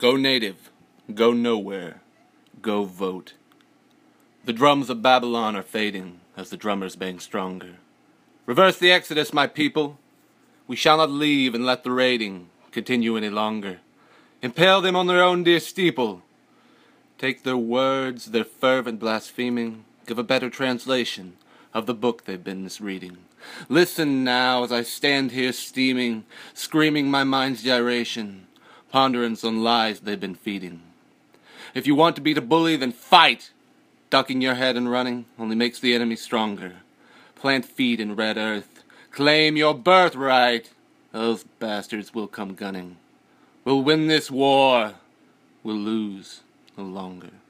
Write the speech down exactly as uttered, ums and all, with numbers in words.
Go native, go nowhere, go vote. The drums of Babylon are fading as the drummers bang stronger. Reverse the exodus, my people. We shall not leave and let the raiding continue any longer. Impale them on their own dear steeple. Take their words, their fervent blaspheming, give a better translation of the book they've been misreading. Listen now as I stand here steaming, screaming my mind's gyration, ponderance on lies they've been feeding. If you want to beat a bully, then fight! Ducking your head and running only makes the enemy stronger. Plant feet in red earth. Claim your birthright. Those bastards will come gunning. We'll win this war. We'll lose no longer.